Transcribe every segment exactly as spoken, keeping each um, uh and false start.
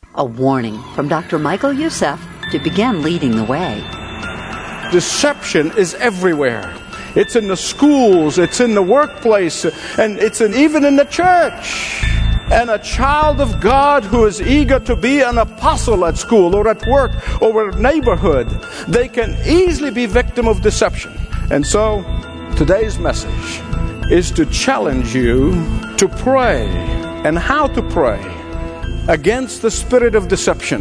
A warning from Doctor Michael Youssef to begin leading the way. Deception is everywhere. It's in the schools, it's in the workplace, and it's in, even in the church. And a child of God who is eager to be an apostle at school or at work or a neighborhood, they can easily be victim of deception. And so, today's message is to challenge you to pray and how to pray against the spirit of deception.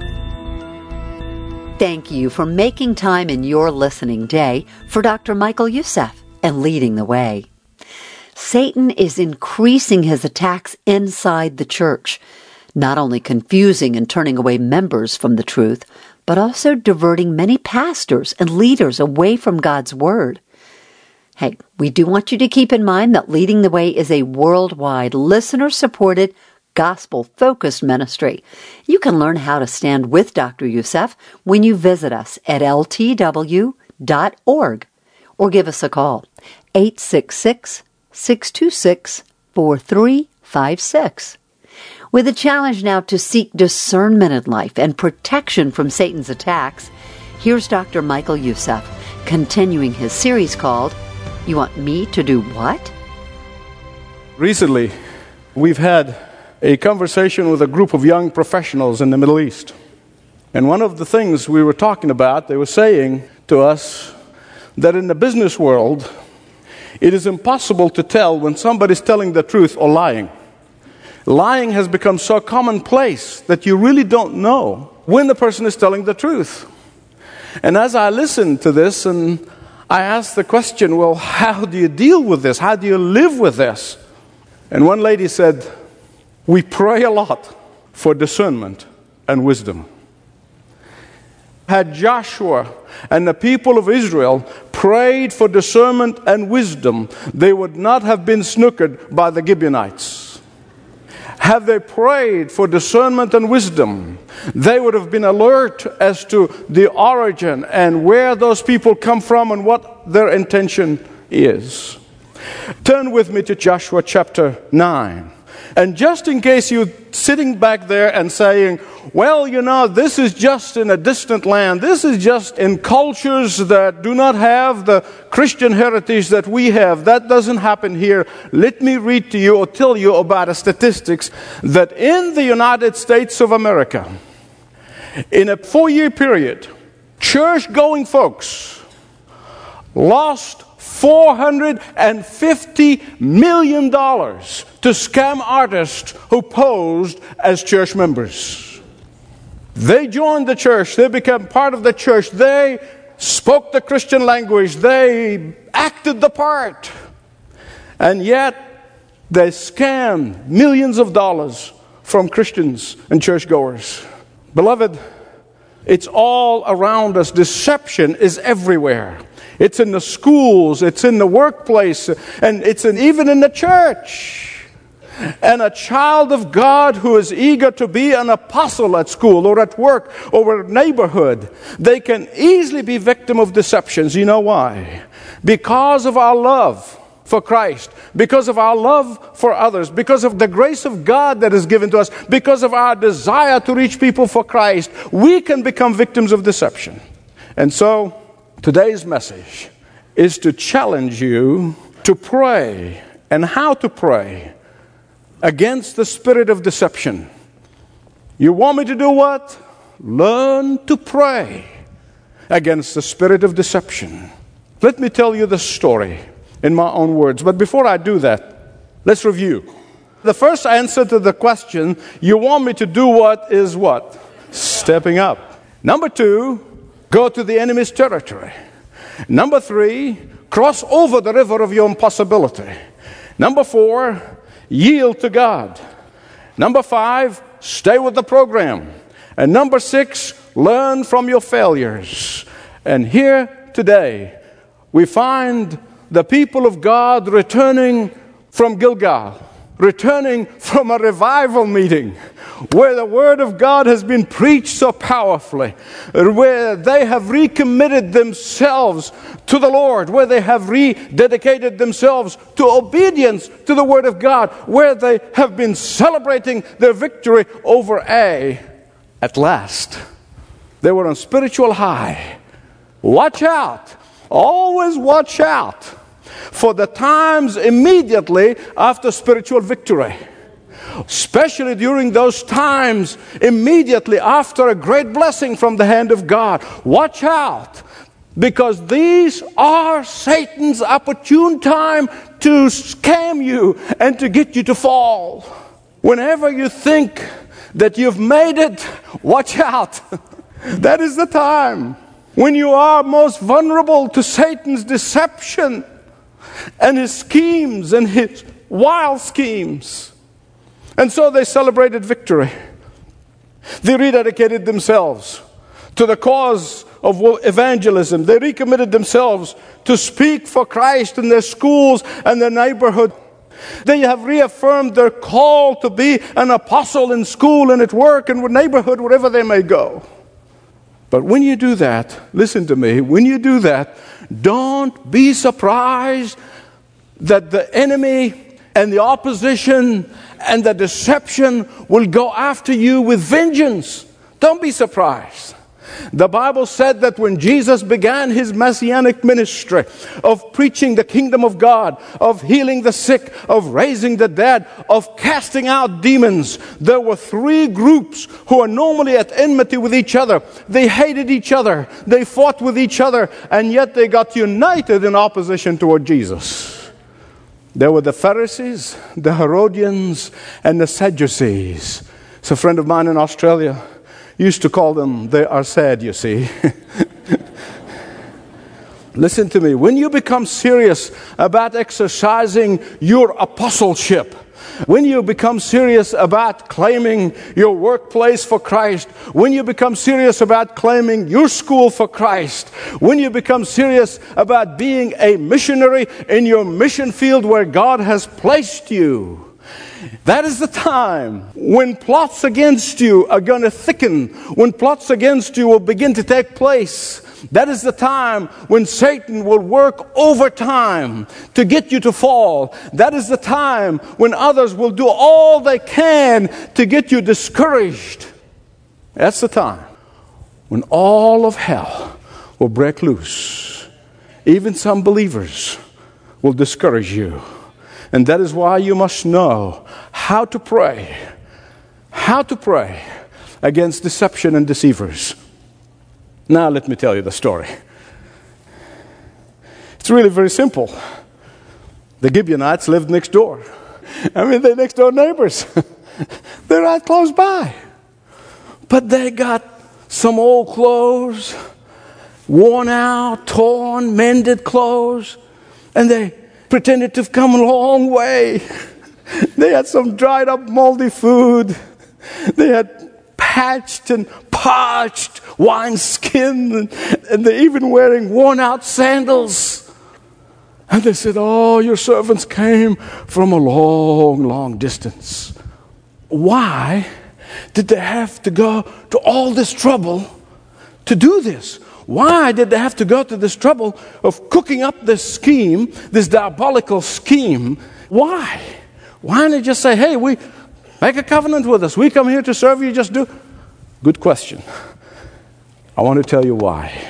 Thank you for making time in your listening day for Doctor Michael Youssef and leading the way. Satan is increasing his attacks inside the church, not only confusing and turning away members from the truth, but also diverting many pastors and leaders away from God's Word. Hey, we do want you to keep in mind that Leading the Way is a worldwide, listener-supported, gospel-focused ministry. You can learn how to stand with Doctor Youssef when you visit us at L T W dot org or give us a call, eight six six, six two six, four three five six. With a challenge now to seek discernment in life and protection from Satan's attacks, here's Doctor Michael Youssef continuing his series called, You Want Me to Do What? Recently, we've had a conversation with a group of young professionals in the Middle East. And one of the things we were talking about, they were saying to us that in the business world, it is impossible to tell when somebody's telling the truth or lying. Lying has become so commonplace that you really don't know when the person is telling the truth. And as I listened to this, and I asked the question, well, how do you deal with this? How do you live with this? And one lady said, we pray a lot for discernment and wisdom. Had Joshua and the people of Israel prayed for discernment and wisdom, they would not have been snookered by the Gibeonites. Had they prayed for discernment and wisdom, they would have been alert as to the origin and where those people come from and what their intention is. Turn with me to Joshua chapter nine. And just in case you're sitting back there and saying, well, you know, this is just in a distant land. This is just in cultures that do not have the Christian heritage that we have. That doesn't happen here. Let me read to you or tell you about a statistics that in the United States of America, in a four-year period, church-going folks lost four hundred fifty million dollars to scam artists who posed as church members. They joined the church. They became part of the church. They spoke the Christian language. They acted the part. And yet, they scammed millions of dollars from Christians and churchgoers. Beloved, it's all around us. Deception is everywhere. It's in the schools, it's in the workplace, and it's in, even in the church. And a child of God who is eager to be an apostle at school or at work or a neighborhood, they can easily be victim of deceptions. You know why? Because of our love for Christ, because of our love for others, because of the grace of God that is given to us, because of our desire to reach people for Christ, we can become victims of deception. And so, today's message is to challenge you to pray and how to pray against the spirit of deception. You want me to do what? Learn to pray against the spirit of deception. Let me tell you the story in my own words. But before I do that, let's review. The first answer to the question, you want me to do what, is what? Stepping up. Number two, go to the enemy's territory. Number three, cross over the river of your impossibility. Number four, yield to God. Number five, stay with the program. And number six, learn from your failures. And here today, we find the people of God returning from Gilgal, returning from a revival meeting where the Word of God has been preached so powerfully, where they have recommitted themselves to the Lord, where they have rededicated themselves to obedience to the Word of God, where they have been celebrating their victory over A At last, they were on spiritual high. Watch out. Always watch out for the times immediately after spiritual victory. Especially during those times immediately after a great blessing from the hand of God. Watch out, because these are Satan's opportune time to scam you and to get you to fall. Whenever you think that you've made it, watch out. That is the time when you are most vulnerable to Satan's deception and his schemes and his wild schemes. And so they celebrated victory. They rededicated themselves to the cause of evangelism. They recommitted themselves to speak for Christ in their schools and their neighborhood. They have reaffirmed their call to be an apostle in school and at work and neighborhood, wherever they may go. But when you do that, listen to me, when you do that, don't be surprised that the enemy and the opposition and the deception will go after you with vengeance. Don't be surprised. The Bible said that when Jesus began his messianic ministry of preaching the kingdom of God, of healing the sick, of raising the dead, of casting out demons, there were three groups who are normally at enmity with each other. They hated each other. They fought with each other, and yet they got united in opposition toward Jesus. There were the Pharisees, the Herodians, and the Sadducees. So a friend of mine in Australia used to call them, they are sad, you see. Listen to me. When you become serious about exercising your apostleship, when you become serious about claiming your workplace for Christ, when you become serious about claiming your school for Christ, when you become serious about being a missionary in your mission field where God has placed you, that is the time when plots against you are going to thicken, when plots against you will begin to take place. That is the time when Satan will work overtime to get you to fall. That is the time when others will do all they can to get you discouraged. That's the time when all of hell will break loose. Even some believers will discourage you. And that is why you must know how to pray. How to pray against deception and deceivers. Now let me tell you the story. It's really very simple. The Gibeonites lived next door. I mean, they're next door neighbors. They're right close by. But they got some old clothes, worn out, torn, mended clothes, and they pretended to have come a long way. They had some dried up moldy food. They had patched and parched wine skin, and, and they're even wearing worn out sandals. And they said, oh, your servants came from a long, long distance. Why did they have to go to all this trouble to do this? Why did they have to go to this trouble of cooking up this scheme, this diabolical scheme? Why? Why didn't they just say, hey, we make a covenant with us. We come here to serve you, just do. Good question. I want to tell you why.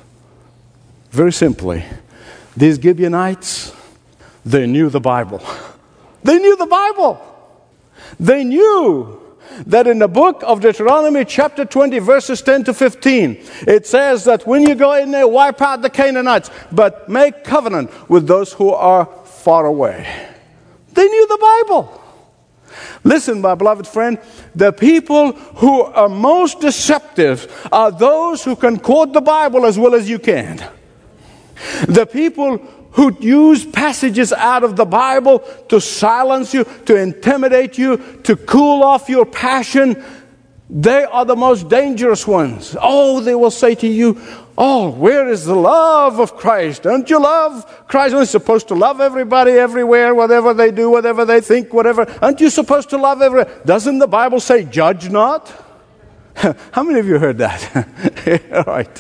Very simply, these Gibeonites, they knew the Bible. They knew the Bible. They knew that in the book of Deuteronomy chapter twenty, verses ten to fifteen, it says that when you go in there, wipe out the Canaanites, but make covenant with those who are far away. They knew the Bible. Listen, my beloved friend, the people who are most deceptive are those who can quote the Bible as well as you can. The people who use passages out of the Bible to silence you, to intimidate you, to cool off your passion, they are the most dangerous ones. Oh, they will say to you, oh, where is the love of Christ? Don't you love Christ? Aren't you supposed to love everybody everywhere, whatever they do, whatever they think, whatever? Aren't you supposed to love everyone? Doesn't the Bible say, judge not? How many of you heard that? All right.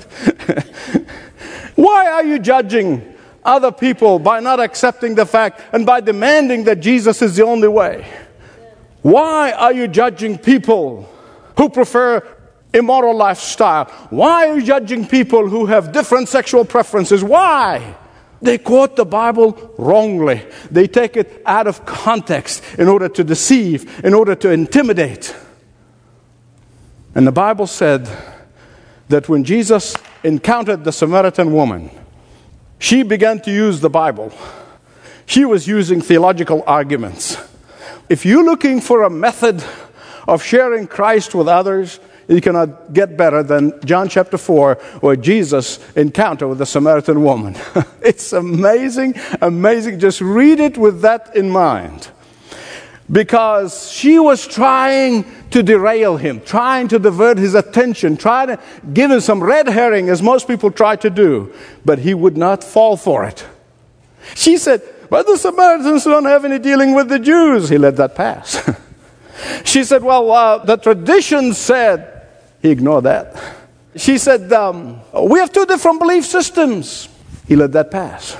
Why are you judging other people by not accepting the fact and by demanding that Jesus is the only way? Why are you judging people who prefer immoral lifestyle? Why are you judging people who have different sexual preferences? Why? They quote the Bible wrongly. They take it out of context in order to deceive, in order to intimidate. And the Bible said that when Jesus encountered the Samaritan woman, she began to use the Bible. She was using theological arguments. If you're looking for a method of sharing Christ with others, you cannot get better than John chapter four, where Jesus encountered with the Samaritan woman. It's amazing, amazing. Just read it with that in mind. Because she was trying to derail him, trying to divert his attention, trying to give him some red herring, as most people try to do. But he would not fall for it. She said, but the Samaritans don't have any dealing with the Jews. He let that pass. She said, well, uh, the tradition said, he ignored that. She said, um, we have two different belief systems. He let that pass.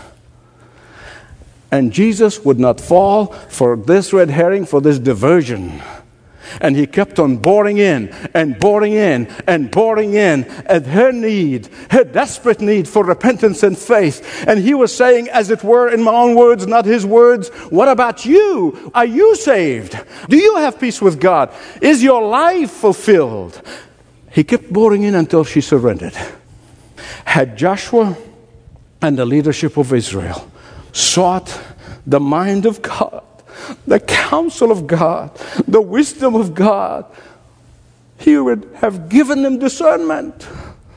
And Jesus would not fall for this red herring, for this diversion. And he kept on boring in and boring in and boring in at her need, her desperate need for repentance and faith. And he was saying, as it were, in my own words, not his words, what about you? Are you saved? Do you have peace with God? Is your life fulfilled? He kept boring in until she surrendered. Had Joshua and the leadership of Israel sought the mind of God, the counsel of God, the wisdom of God, he would have given them discernment.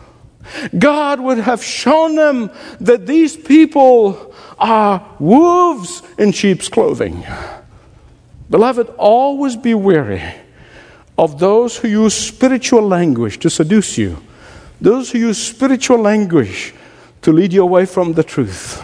God would have shown them that these people are wolves in sheep's clothing. Beloved, always be wary of those who use spiritual language to seduce you, those who use spiritual language to lead you away from the truth.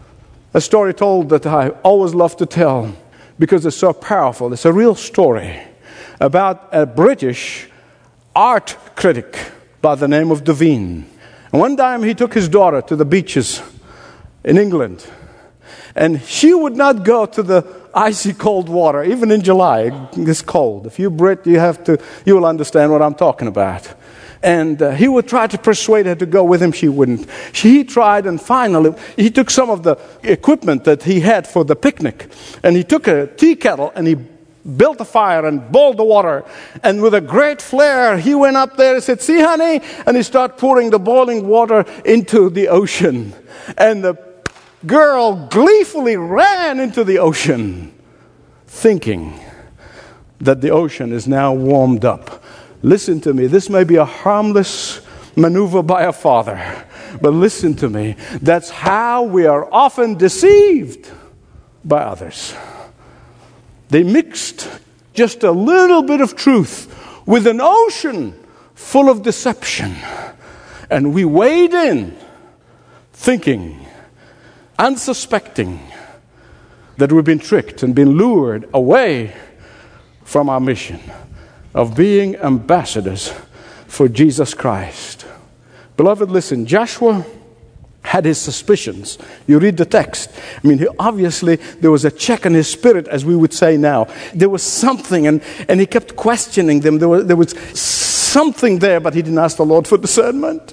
A story told that I always love to tell because it's so powerful. It's a real story about a British art critic by the name of Devine. And one time he took his daughter to the beaches in England. And she would not go to the icy cold water, even in July. It's cold. If you're Brit, you have to, you will understand what I'm talking about. And uh, he would try to persuade her to go with him. She wouldn't. She tried, and finally, he took some of the equipment that he had for the picnic. And he took a tea kettle, and he built a fire and boiled the water. And with a great flare, he went up there and said, see, honey? And he started pouring the boiling water into the ocean. And the girl gleefully ran into the ocean, thinking that the ocean is now warmed up. Listen to me. This may be a harmless maneuver by a father, but listen to me. That's how we are often deceived by others. They mixed just a little bit of truth with an ocean full of deception. And we wade in thinking, unsuspecting, that we've been tricked and been lured away from our mission of being ambassadors for Jesus Christ. Beloved, listen, Joshua had his suspicions. You read the text. I mean, he, obviously, there was a check in his spirit, as we would say now. There was something, and, and he kept questioning them. There was, there was something there, but he didn't ask the Lord for discernment.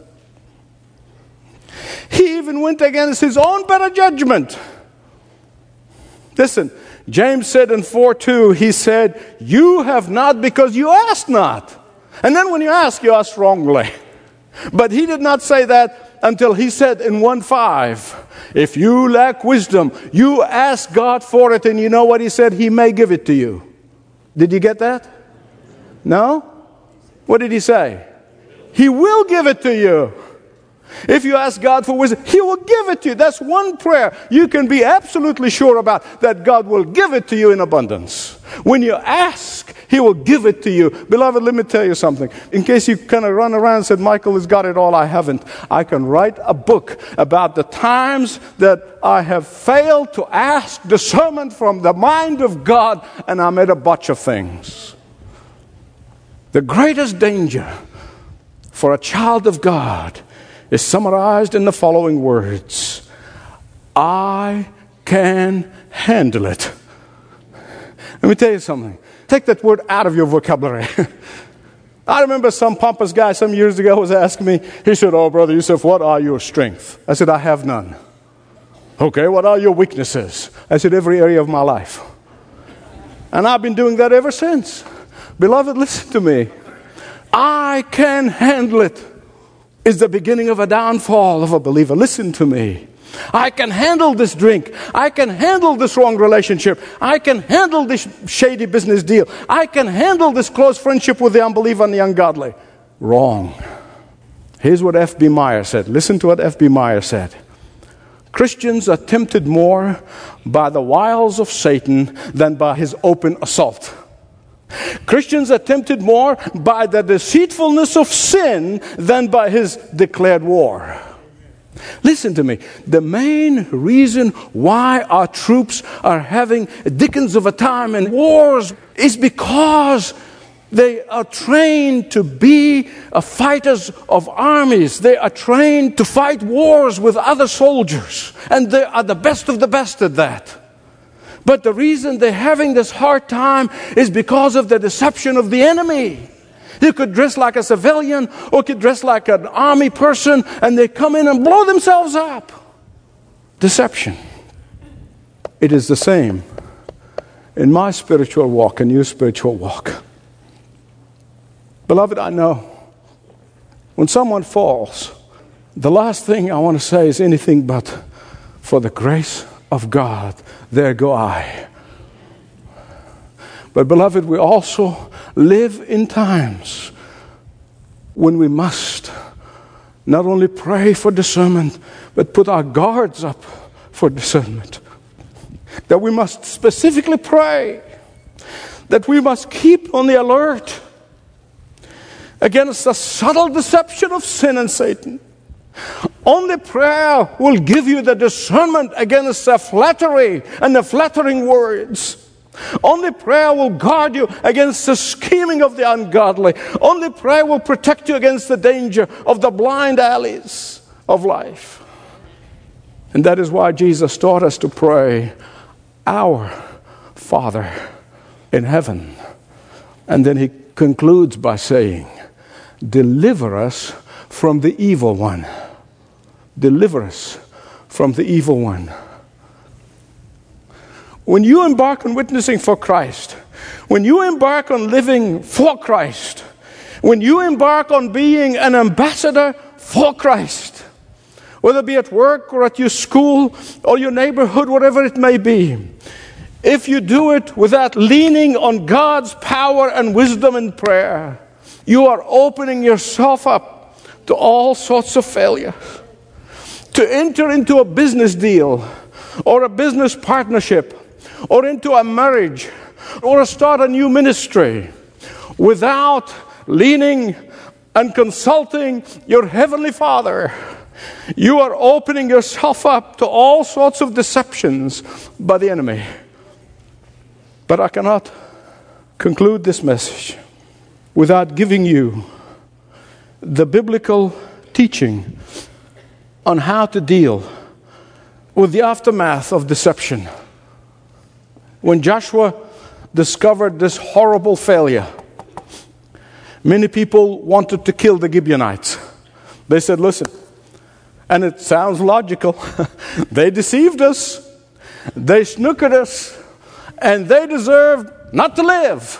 He even went against his own better judgment. Listen, James said in four two, he said, you have not because you asked not. And then when you ask, you ask wrongly. But he did not say that until he said in one five, if you lack wisdom, you ask God for it, and you know what he said? He may give it to you. Did you get that? No? What did he say? He will give it to you. If you ask God for wisdom, He will give it to you. That's one prayer you can be absolutely sure about, that God will give it to you in abundance. When you ask, He will give it to you. Beloved, let me tell you something. In case you kind of run around and said, Michael has got it all, I haven't. I can write a book about the times that I have failed to ask discernment from the mind of God, and I made a bunch of things. The greatest danger for a child of God is summarized in the following words: I can handle it. Let me tell you something. Take that word out of your vocabulary. I remember some pompous guy some years ago was asking me, he said, "Oh, Brother Yusuf, what are your strengths?" I said, "I have none." "Okay, what are your weaknesses?" I said, "Every area of my life." And I've been doing that ever since. Beloved, listen to me. I can handle it is the beginning of a downfall of a believer. Listen to me. I can handle this drink. I can handle this wrong relationship. I can handle this shady business deal. I can handle this close friendship with the unbeliever and the ungodly. Wrong. Here's what F B Meyer said. Listen to what F B Meyer said. Christians are tempted more by the wiles of Satan than by his open assault. Christians are tempted more by the deceitfulness of sin than by his declared war. Listen to me. The main reason why our troops are having dickens of a time in wars is because they are trained to be fighters of armies. They are trained to fight wars with other soldiers. And they are the best of the best at that. But the reason they're having this hard time is because of the deception of the enemy. You could dress like a civilian or could dress like an army person, and they come in and blow themselves up. Deception. It is the same in my spiritual walk and your spiritual walk. Beloved, I know when someone falls, the last thing I want to say is anything but, "For the grace of God, there go I." But beloved, we also live in times when we must not only pray for discernment, but put our guards up for discernment. That we must specifically pray, that we must keep on the alert against the subtle deception of sin and Satan. Only prayer will give you the discernment against the flattery and the flattering words. Only prayer will guard you against the scheming of the ungodly. Only prayer will protect you against the danger of the blind alleys of life. And that is why Jesus taught us to pray, "Our Father in heaven." And then he concludes by saying, "Deliver us from the evil one." Deliver us from the evil one. When you embark on witnessing for Christ, when you embark on living for Christ, when you embark on being an ambassador for Christ, whether it be at work or at your school or your neighborhood, whatever it may be, if you do it without leaning on God's power and wisdom in prayer, you are opening yourself up to all sorts of failure. To enter into a business deal or a business partnership or into a marriage or start a new ministry without leaning and consulting your Heavenly Father, you are opening yourself up to all sorts of deceptions by the enemy. But I cannot conclude this message without giving you the biblical teaching on how to deal with the aftermath of deception. When Joshua discovered this horrible failure, many people wanted to kill the Gibeonites. They said, "Listen," and it sounds logical, "they deceived us, they snookered us, and they deserved not to live."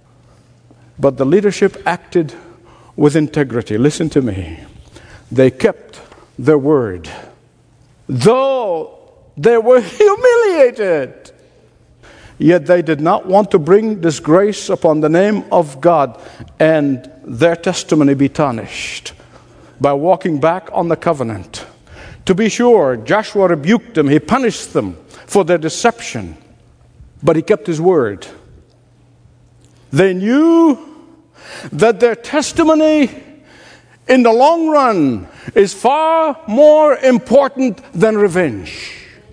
But the leadership acted with integrity. Listen to me. They kept their word, though they were humiliated. Yet they did not want to bring disgrace upon the name of God and their testimony be tarnished by walking back on the covenant. To be sure, Joshua rebuked them. He punished them for their deception, but he kept his word. They knew that their testimony in the long run is far more important than revenge.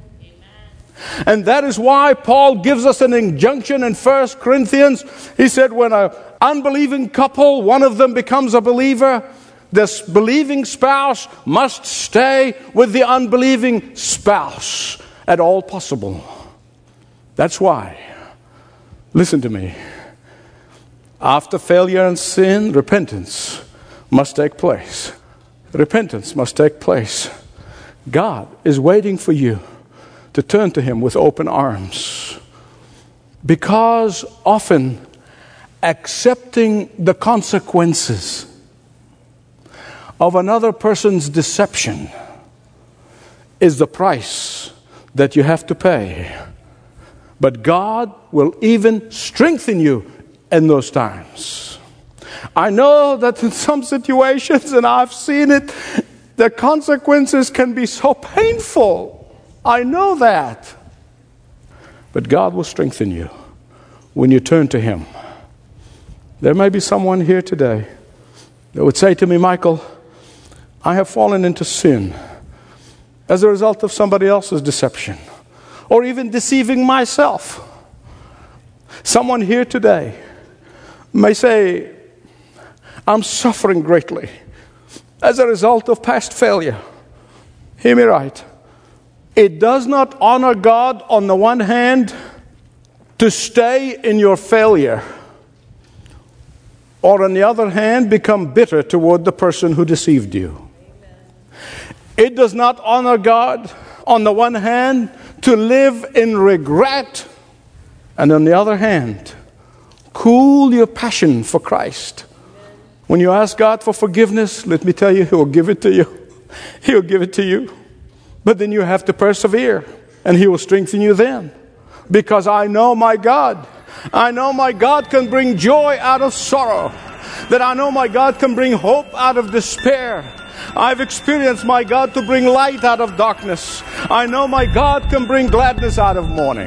And that is why Paul gives us an injunction in First Corinthians. He said when an unbelieving couple, one of them becomes a believer, this believing spouse must stay with the unbelieving spouse at all possible. That's why, listen to me, After failure and sin, repentance must take place. Repentance must take place. God is waiting for you to turn to Him with open arms. Because often accepting the consequences of another person's deception is the price that you have to pay. But God will even strengthen you in those times. I know that in some situations, and I've seen it, the consequences can be so painful. I know that. But God will strengthen you when you turn to Him. There may be someone here today that would say to me, Michael, I have fallen into sin as a result of somebody else's deception, or even deceiving myself. Someone here today may say, I'm suffering greatly as a result of past failure. Hear me right. It does not honor God, on the one hand, to stay in your failure, or on the other hand, become bitter toward the person who deceived you. It does not honor God, on the one hand, to live in regret, and on the other hand, cool your passion for Christ. When you ask God for forgiveness, let me tell you, He will give it to you. He'll give it to you. But then you have to persevere, and He will strengthen you then. Because I know my God. I know my God can bring joy out of sorrow. That I know my God can bring hope out of despair. I've experienced my God to bring light out of darkness. I know my God can bring gladness out of mourning.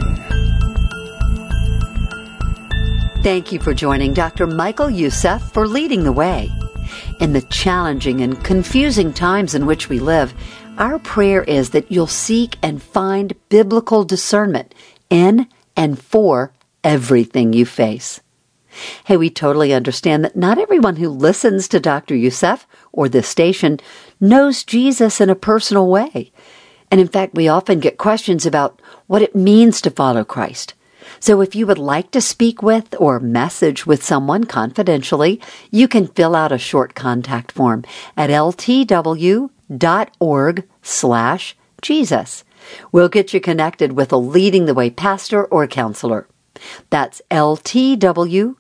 Thank you for joining Doctor Michael Youssef for Leading the Way. In the challenging and confusing times in which we live, our prayer is that you'll seek and find biblical discernment in and for everything you face. Hey, we totally understand that not everyone who listens to Doctor Youssef or this station knows Jesus in a personal way. And in fact, we often get questions about what it means to follow Christ. So if you would like to speak with or message with someone confidentially, you can fill out a short contact form at ltw.org slash Jesus. We'll get you connected with a Leading the Way pastor or counselor. That's ltw.org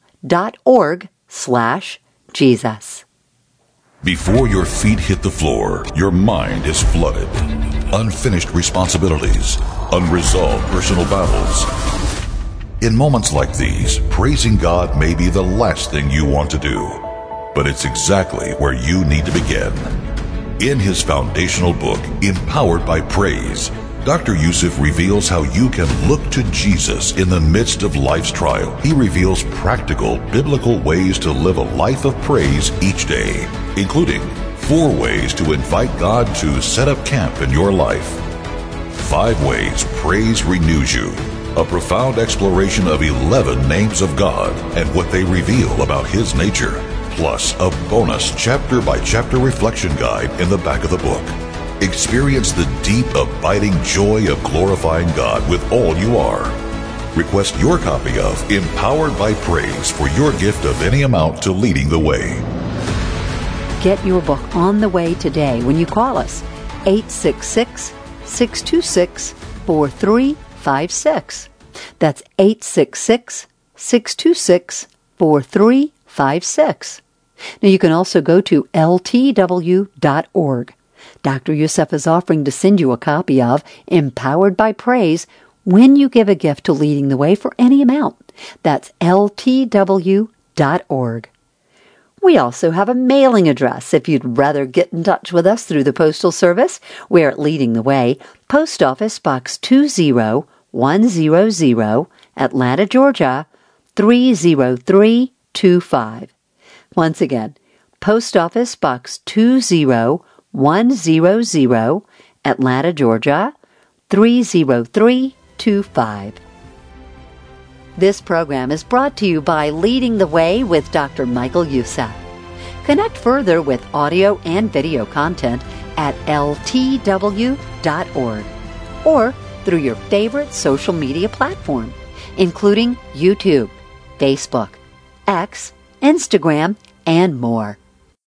slash Jesus. Before your feet hit the floor, your mind is flooded. Unfinished responsibilities, unresolved personal battles. In moments like these, praising God may be the last thing you want to do, but it's exactly where you need to begin. In his foundational book, Empowered by Praise, Doctor Youssef reveals how you can look to Jesus in the midst of life's trial. He reveals practical, biblical ways to live a life of praise each day, including four ways to invite God to set up camp in your life, five ways praise renews you, a profound exploration of eleven names of God and what they reveal about His nature, plus a bonus chapter-by-chapter reflection guide in the back of the book. Experience the deep, abiding joy of glorifying God with all you are. Request your copy of Empowered by Praise for your gift of any amount to Leading the Way. Get your book on the way today when you call us eight six six, six two six, four three five six. That's eight six six, six two six, four three five six. Now you can also go to L T W dot org. Doctor Youssef is offering to send you a copy of Empowered by Praise when you give a gift to Leading the Way for any amount. That's L T W dot org. We also have a mailing address if you'd rather get in touch with us through the Postal Service. We're at Leading the Way, Post Office Box two zero one zero zero, Atlanta, Georgia, three zero three two five. Once again, Post Office Box two zero one zero zero, Atlanta, Georgia, three zero three two five. This program is brought to you by Leading the Way with Doctor Michael Youssef. Connect further with audio and video content at L T W dot org or through your favorite social media platform, including YouTube, Facebook, X, Instagram, and more.